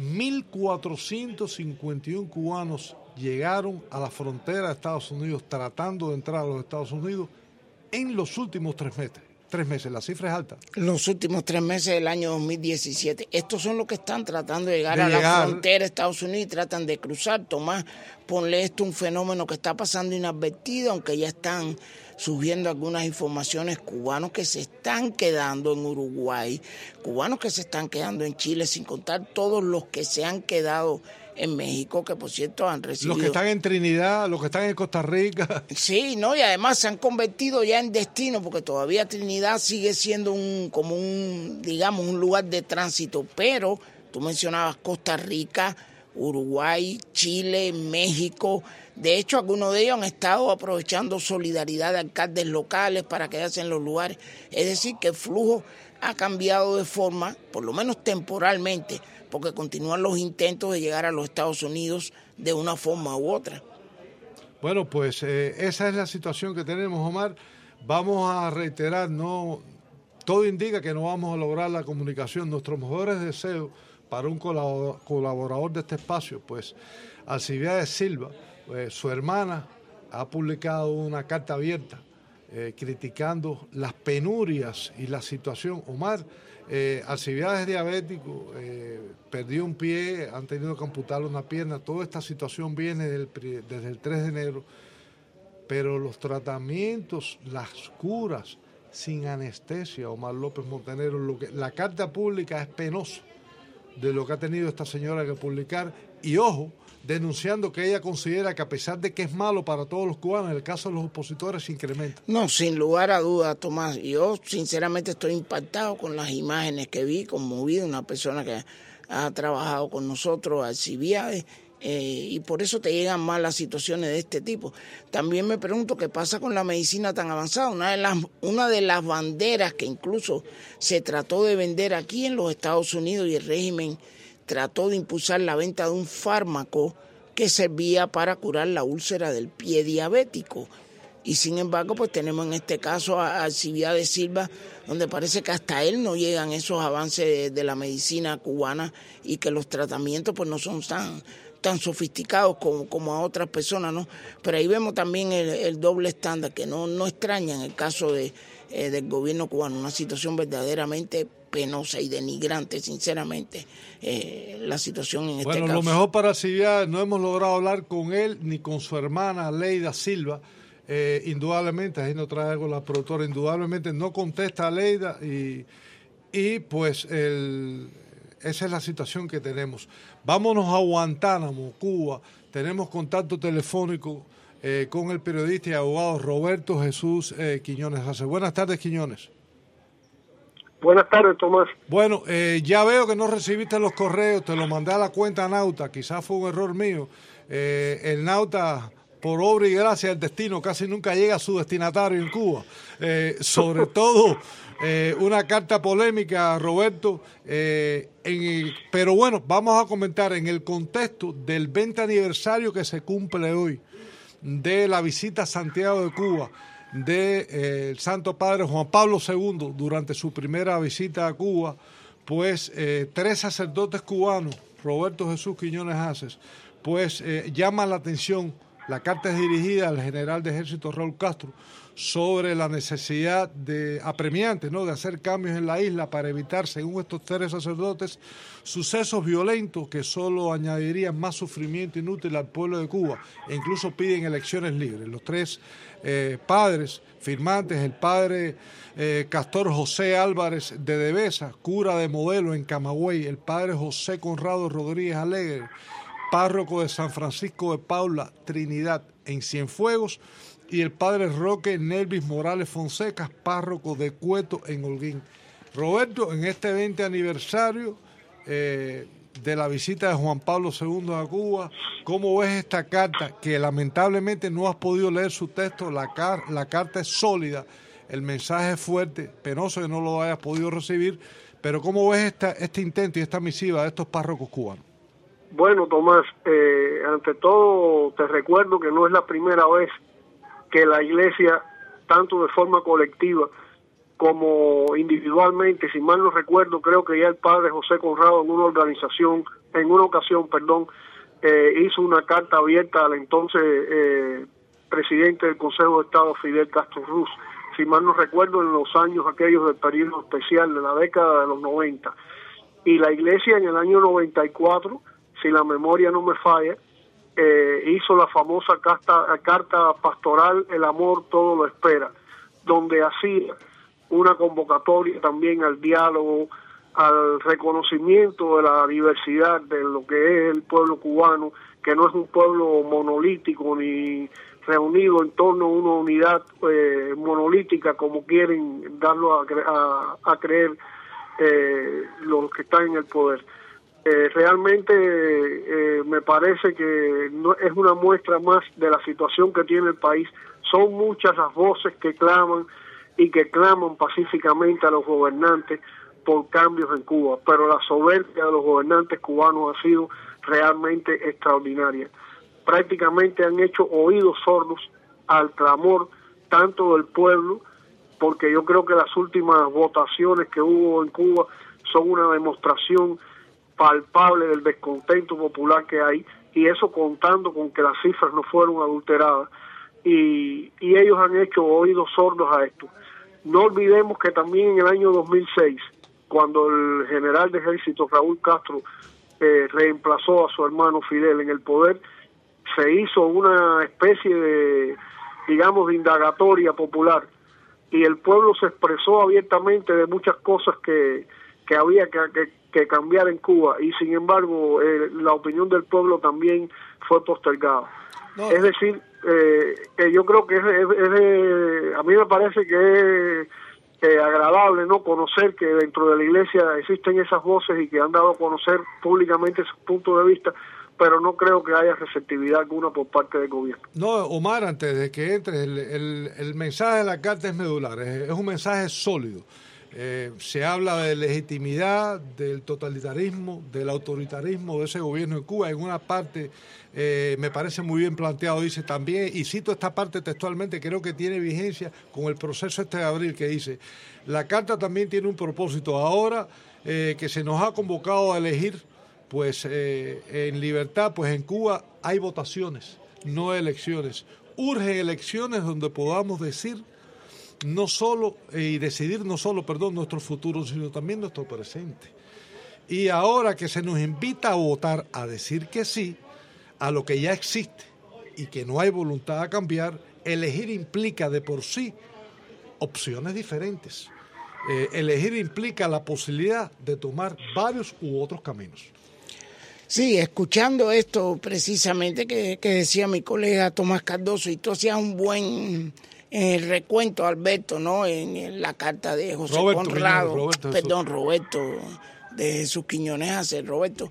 1.451 cubanos llegaron a la frontera de Estados Unidos tratando de entrar a los Estados Unidos en los últimos 3 meses. 3 meses, la cifra es alta. Los últimos 3 meses del año 2017. Estos son los que están tratando de llegar a la frontera de Estados Unidos y tratan de cruzar. Tomás, ponle esto un fenómeno que está pasando inadvertido, aunque ya están surgiendo algunas informaciones, cubanos que se están quedando en Uruguay, cubanos que se están quedando en Chile, sin contar todos los que se han quedado en México, que por cierto han recibido... Los que están en Trinidad, los que están en Costa Rica. Sí, no, y además se han convertido ya en destino, porque todavía Trinidad sigue siendo un lugar de tránsito, pero tú mencionabas Costa Rica, Uruguay, Chile, México. De hecho, algunos de ellos han estado aprovechando solidaridad de alcaldes locales para quedarse en los lugares. Es decir, que el flujo ha cambiado de forma, por lo menos temporalmente, porque continúan los intentos de llegar a los Estados Unidos de una forma u otra. Bueno, pues esa es la situación que tenemos, Omar. Vamos a reiterar, todo indica que no vamos a lograr la comunicación. Nuestros mejores deseos para un colaborador de este espacio, pues Alcibiades Silva, su hermana, ha publicado una carta abierta criticando las penurias y la situación. Omar, Alcibiades es diabético, perdió un pie, han tenido que amputarle una pierna. Toda esta situación viene desde el 3 de enero, pero los tratamientos, las curas sin anestesia, Omar López Montenegro, la carta pública es penosa de lo que ha tenido esta señora que publicar, y ojo, denunciando que ella considera que a pesar de que es malo para todos los cubanos, en el caso de los opositores se incrementa. No, sin lugar a dudas, Tomás. Yo sinceramente estoy impactado con las imágenes que vi, conmovido, una persona que ha trabajado con nosotros, Alcibiades, y por eso te llegan más las situaciones de este tipo. También me pregunto qué pasa con la medicina tan avanzada. Una de las banderas que incluso se trató de vender aquí en los Estados Unidos, y el régimen trató de impulsar la venta de un fármaco que servía para curar la úlcera del pie diabético. Y sin embargo, pues tenemos en este caso a Alcibiades Silva, donde parece que hasta él no llegan esos avances de la medicina cubana, y que los tratamientos pues no son tan sofisticados como a otras personas, ¿no? Pero ahí vemos también el doble estándar, que no extraña en el caso del gobierno cubano, una situación verdaderamente penosa y denigrante, sinceramente, la situación en este caso. Bueno, lo mejor para Alcibiades, no hemos logrado hablar con él ni con su hermana Leida Silva. Indudablemente, ahí nos trae algo la productora, indudablemente no contesta a Leida, y pues esa es la situación que tenemos. Vámonos a Guantánamo, Cuba. Tenemos contacto telefónico con el periodista y abogado Roberto Jesús Quiñones Hace. Buenas tardes, Quiñones. Buenas tardes, Tomás. Bueno, ya veo que no recibiste los correos, te lo mandé a la cuenta Nauta, quizás fue un error mío. El Nauta, por obra y gracia del destino, casi nunca llega a su destinatario en Cuba. Sobre todo, una carta polémica, Roberto, pero bueno, vamos a comentar en el contexto del 20 aniversario que se cumple hoy de la visita a Santiago de Cuba del Santo Padre Juan Pablo II durante su primera visita a Cuba. Pues 3 sacerdotes cubanos, Roberto Jesús Quiñones Haces, pues llaman la atención. La carta es dirigida al general de ejército Raúl Castro sobre la necesidad apremiante, ¿no?, de hacer cambios en la isla para evitar, según estos 3 sacerdotes, sucesos violentos que solo añadirían más sufrimiento inútil al pueblo de Cuba, e incluso piden elecciones libres. Los 3 padres firmantes, el padre Castor José Álvarez de Devesa, cura de Modelo en Camagüey, el padre José Conrado Rodríguez Alegre, párroco de San Francisco de Paula, Trinidad, en Cienfuegos, y el padre Roque Nelvis Morales Fonseca, párroco de Cueto, en Holguín. Roberto, en este 20 aniversario de la visita de Juan Pablo II a Cuba, ¿cómo ves esta carta? Que lamentablemente no has podido leer su texto, la carta es sólida, el mensaje es fuerte, penoso que no lo hayas podido recibir, pero ¿cómo ves este intento y esta misiva de estos párrocos cubanos? Bueno, Tomás, ante todo te recuerdo que no es la primera vez que la Iglesia, tanto de forma colectiva como individualmente, si mal no recuerdo, creo que ya el padre José Conrado en una ocasión, hizo una carta abierta al entonces presidente del Consejo de Estado, Fidel Castro Ruz, si mal no recuerdo, en los años aquellos del periodo especial de la década de los 90. Y la Iglesia en el año 94, si la memoria no me falla, hizo la famosa carta pastoral El amor todo lo espera, donde hacía una convocatoria también al diálogo, al reconocimiento de la diversidad de lo que es el pueblo cubano, que no es un pueblo monolítico ni reunido en torno a una unidad monolítica como quieren darlo a creer los que están en el poder. Realmente me parece que no, es una muestra más de la situación que tiene el país. Son muchas las voces que claman y que claman pacíficamente a los gobernantes por cambios en Cuba, pero la soberbia de los gobernantes cubanos ha sido realmente extraordinaria. Prácticamente han hecho oídos sordos al clamor tanto del pueblo, porque yo creo que las últimas votaciones que hubo en Cuba son una demostración palpable del descontento popular que hay, y eso contando con que las cifras no fueron adulteradas, y ellos han hecho oídos sordos a esto. No olvidemos que también en el año 2006, cuando el general de ejército Raúl Castro reemplazó a su hermano Fidel en el poder, se hizo una especie de, digamos, de indagatoria popular, y el pueblo se expresó abiertamente de muchas cosas que había que cambiar en Cuba, y sin embargo la opinión del pueblo también fue postergada. No. Es decir, que yo creo que a mí me parece que es agradable no conocer que dentro de la iglesia existen esas voces y que han dado a conocer públicamente su punto de vista, pero no creo que haya receptividad alguna por parte del gobierno. No, Omar, antes de que entres, el mensaje de la carta es medular, es un mensaje sólido. Se habla de legitimidad, del totalitarismo, del autoritarismo de ese gobierno en Cuba. En una parte me parece muy bien planteado, dice también, y cito esta parte textualmente, creo que tiene vigencia con el proceso de abril, que dice: la carta también tiene un propósito ahora que se nos ha convocado a elegir, pues en libertad, pues en Cuba hay votaciones, no elecciones. Urgen elecciones donde podamos decidir no solo nuestro futuro, sino también nuestro presente. Y ahora que se nos invita a votar, a decir que sí a lo que ya existe y que no hay voluntad a cambiar, elegir implica de por sí opciones diferentes. Elegir implica la posibilidad de tomar varios u otros caminos. Sí, escuchando esto precisamente que decía mi colega Tomás Cardoso, y tú hacías un buen recuento, Alberto, ¿no? En la carta de José Conrado, Roberto de Jesús Quiñones, Roberto,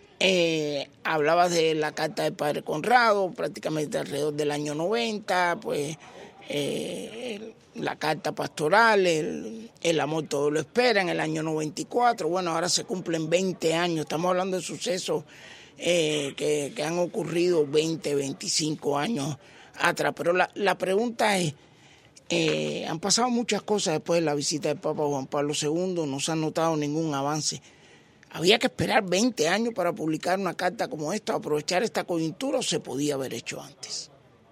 hablabas de la carta del padre Conrado, prácticamente alrededor del año 90, pues la carta pastoral, el amor todo lo espera, en el año 94, bueno, ahora se cumplen 20 años, estamos hablando de sucesos que han ocurrido 20, 25 años atrás, pero la pregunta es, han pasado muchas cosas después de la visita del Papa Juan Pablo II, no se ha notado ningún avance. ¿Había que esperar 20 años para publicar una carta como esta, aprovechar esta coyuntura, o se podía haber hecho antes?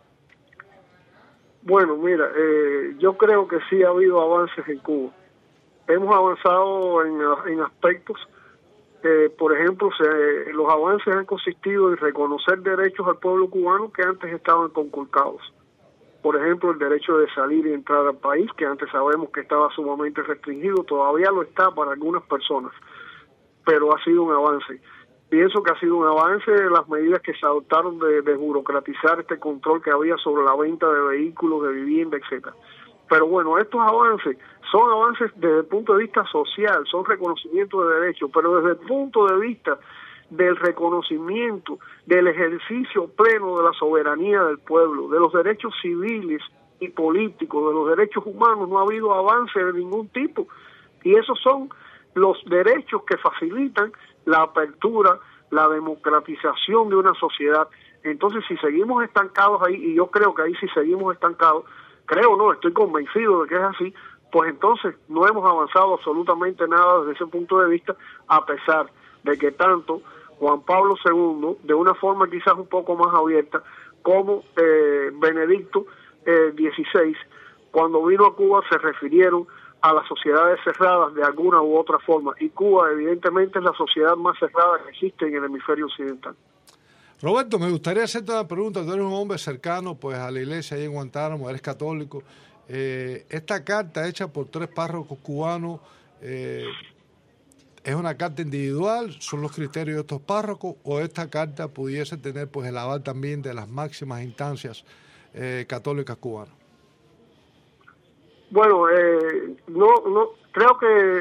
Bueno, mira, yo creo que sí ha habido avances en Cuba. Hemos avanzado en aspectos, por ejemplo, los avances han consistido en reconocer derechos al pueblo cubano que antes estaban conculcados. Por ejemplo, el derecho de salir y entrar al país, que antes sabemos que estaba sumamente restringido, todavía lo está para algunas personas, pero ha sido un avance. Pienso que ha sido un avance las medidas que se adoptaron de desburocratizar este control que había sobre la venta de vehículos, de vivienda, etcétera. Pero bueno, estos avances son avances desde el punto de vista social, son reconocimientos de derechos, pero desde el punto de vista del reconocimiento, del ejercicio pleno de la soberanía del pueblo, de los derechos civiles y políticos, de los derechos humanos, no ha habido avance de ningún tipo. Y esos son los derechos que facilitan la apertura, la democratización de una sociedad. Entonces, si seguimos estancados ahí, y yo creo que ahí sí seguimos estancados, estoy convencido de que es así, pues entonces no hemos avanzado absolutamente nada desde ese punto de vista, a pesar de que tanto Juan Pablo II, de una forma quizás un poco más abierta, como Benedicto XVI, cuando vino a Cuba se refirieron a las sociedades cerradas de alguna u otra forma, y Cuba evidentemente es la sociedad más cerrada que existe en el hemisferio occidental. Roberto, me gustaría hacerte una pregunta. Tú eres un hombre cercano pues a la iglesia ahí en Guantánamo, eres católico. Esta carta hecha por 3 párrocos cubanos, ¿es una carta individual? ¿Son los criterios de estos párrocos? ¿O esta carta pudiese tener pues el aval también de las máximas instancias católicas cubanas? Bueno, no creo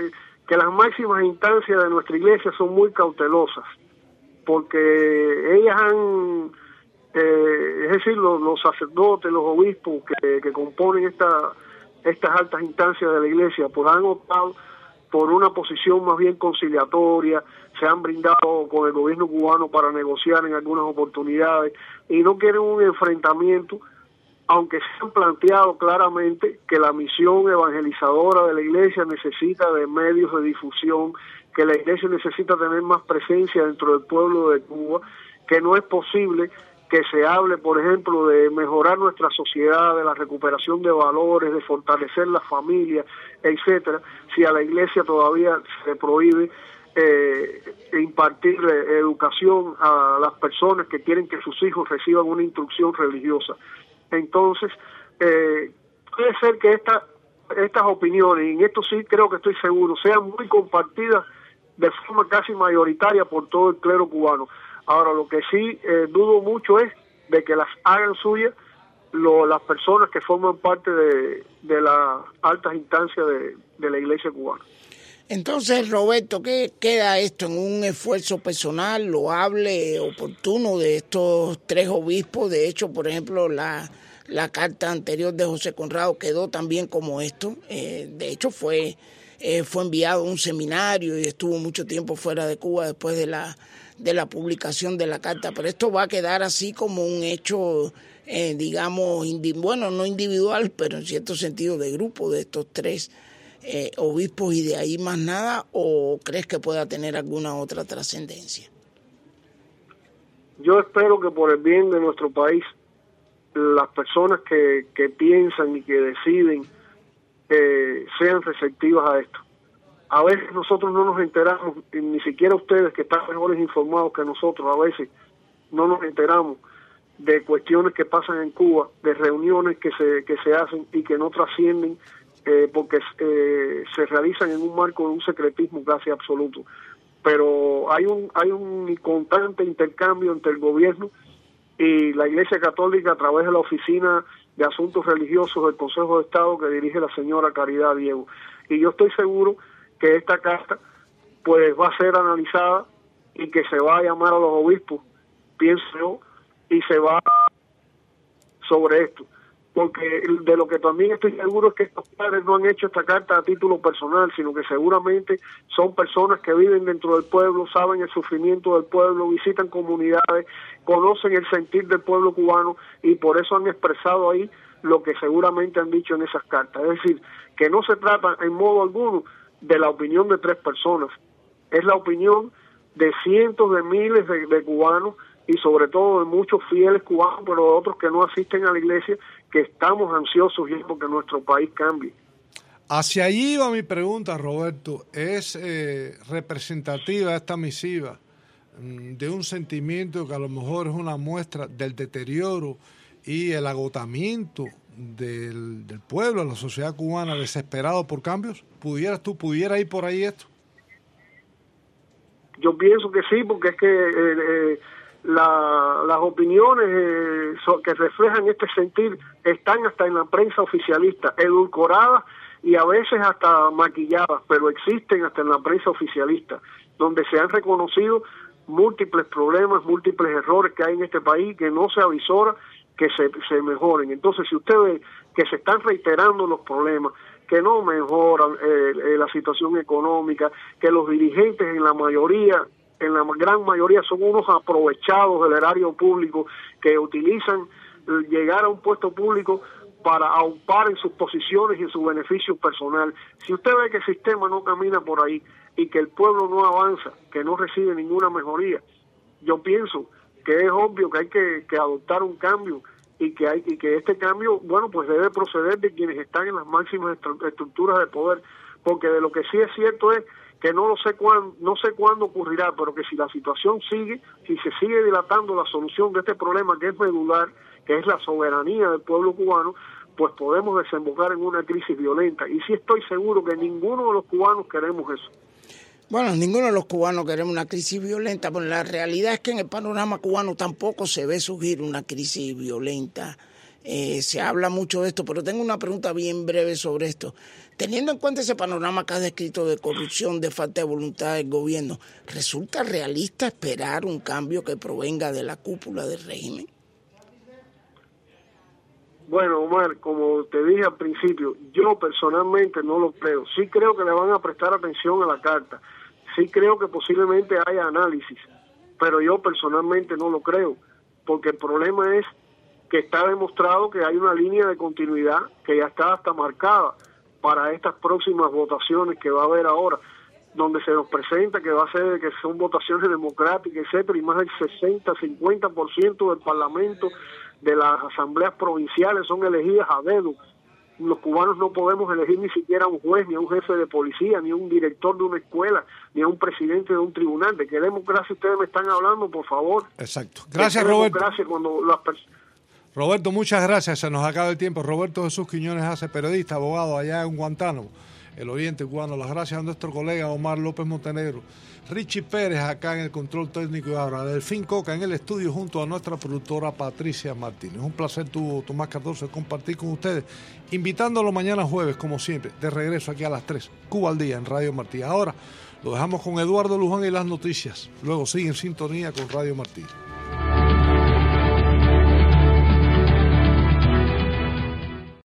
que las máximas instancias de nuestra iglesia son muy cautelosas, porque ellas han, es decir, los sacerdotes, los obispos que componen estas altas instancias de la iglesia, pues han optado por una posición más bien conciliatoria, se han brindado con el gobierno cubano para negociar en algunas oportunidades y no quieren un enfrentamiento, aunque se han planteado claramente que la misión evangelizadora de la iglesia necesita de medios de difusión, que la iglesia necesita tener más presencia dentro del pueblo de Cuba, que no es posible que se hable, por ejemplo, de mejorar nuestra sociedad, de la recuperación de valores, de fortalecer la familia, etcétera, si a la iglesia todavía se prohíbe impartir educación a las personas que quieren que sus hijos reciban una instrucción religiosa. Entonces, puede ser que estas opiniones, y en esto sí creo que estoy seguro, sean muy compartidas de forma casi mayoritaria por todo el clero cubano. Ahora, lo que sí dudo mucho es de que las hagan suyas las personas que forman parte de las altas instancias de la iglesia cubana. Entonces, Roberto, ¿qué queda esto en un esfuerzo personal, loable, oportuno de estos tres obispos? De hecho, por ejemplo, la carta anterior de José Conrado quedó también como esto. De hecho, fue enviado a un seminario y estuvo mucho tiempo fuera de Cuba después de la publicación de la carta. Pero esto va a quedar así como un hecho, digamos, no individual, pero en cierto sentido de grupo de estos tres obispos y de ahí más nada, ¿o crees que pueda tener alguna otra trascendencia? Yo espero que por el bien de nuestro país, las personas que piensan y que deciden sean receptivas a esto. A veces nosotros no nos enteramos, ni siquiera ustedes que están mejores informados que nosotros, a veces no nos enteramos de cuestiones que pasan en Cuba, de reuniones que se hacen y que no trascienden porque se realizan en un marco de un secretismo casi absoluto. Pero hay un constante intercambio entre el gobierno y la Iglesia Católica a través de la Oficina de Asuntos Religiosos del Consejo de Estado que dirige la señora Caridad Diego. Y yo estoy seguro que esta carta pues va a ser analizada y que se va a llamar a los obispos, pienso yo, y se va sobre esto. Porque de lo que también estoy seguro es que estos padres no han hecho esta carta a título personal, sino que seguramente son personas que viven dentro del pueblo, saben el sufrimiento del pueblo, visitan comunidades, conocen el sentir del pueblo cubano y por eso han expresado ahí lo que seguramente han dicho en esas cartas. Es decir, que no se trata en modo alguno de la opinión de tres personas, es la opinión de cientos de miles de cubanos y sobre todo de muchos fieles cubanos, pero de otros que no asisten a la iglesia, que estamos ansiosos ya porque nuestro país cambie. Hacia allí va mi pregunta, Roberto. ¿Es representativa esta misiva de un sentimiento que a lo mejor es una muestra del deterioro y el agotamiento del pueblo, de la sociedad cubana desesperado por cambios? ¿Pudiera ir por ahí esto? Yo pienso que sí, porque es que las opiniones que reflejan este sentir están hasta en la prensa oficialista, edulcoradas y a veces hasta maquilladas, pero existen hasta en la prensa oficialista, donde se han reconocido múltiples problemas, múltiples errores que hay en este país, que no se avisora que se mejoren. Entonces, si usted ve que se están reiterando los problemas, que no mejoran la situación económica, que los dirigentes en la gran mayoría son unos aprovechados del erario público que utilizan llegar a un puesto público para aupar en sus posiciones y en su beneficio personal. Si usted ve que el sistema no camina por ahí y que el pueblo no avanza, que no recibe ninguna mejoría, yo pienso que es obvio que hay que adoptar un cambio y que este cambio, bueno, pues debe proceder de quienes están en las máximas estructuras de poder, porque de lo que sí es cierto es que no sé cuándo ocurrirá, pero que si la situación sigue, si se sigue dilatando la solución de este problema que es medular, que es la soberanía del pueblo cubano, pues podemos desembocar en una crisis violenta. Y sí estoy seguro que ninguno de los cubanos queremos eso. Bueno, ninguno de los cubanos queremos una crisis violenta, pero la realidad es que en el panorama cubano tampoco se ve surgir una crisis violenta Se habla mucho de esto, pero tengo una pregunta bien breve sobre esto. Teniendo en cuenta ese panorama que has descrito de corrupción, de falta de voluntad del gobierno, ¿resulta realista esperar un cambio que provenga de la cúpula del régimen? Bueno, Omar, como te dije al principio, yo personalmente no lo creo. Sí creo que le van a prestar atención a la carta. Sí creo que posiblemente haya análisis, pero yo personalmente no lo creo, porque el problema es que está demostrado que hay una línea de continuidad que ya está hasta marcada para estas próximas votaciones que va a haber ahora, donde se nos presenta que va a ser que son votaciones democráticas, etcétera, y más del 60-50% del Parlamento de las asambleas provinciales son elegidas a dedo. Los cubanos no podemos elegir ni siquiera a un juez, ni a un jefe de policía, ni a un director de una escuela, ni a un presidente de un tribunal. ¿De qué democracia ustedes me están hablando, por favor? Exacto. Gracias, Roberto. Cuando las Roberto, muchas gracias. Se nos acaba el tiempo. Roberto Jesús Quiñones hace periodista, abogado allá en Guantánamo, el oriente cubano. Las gracias a nuestro colega Omar López Montenegro. Richie Pérez acá en el control técnico y ahora Delfín Coca en el estudio junto a nuestra productora Patricia Martínez. Un placer, Tomás Cardoso, compartir con ustedes, invitándolo mañana jueves, como siempre, de regreso aquí a las 3, Cuba al Día en Radio Martí. Ahora lo dejamos con Eduardo Luján y las noticias. Luego sigue en sintonía con Radio Martí.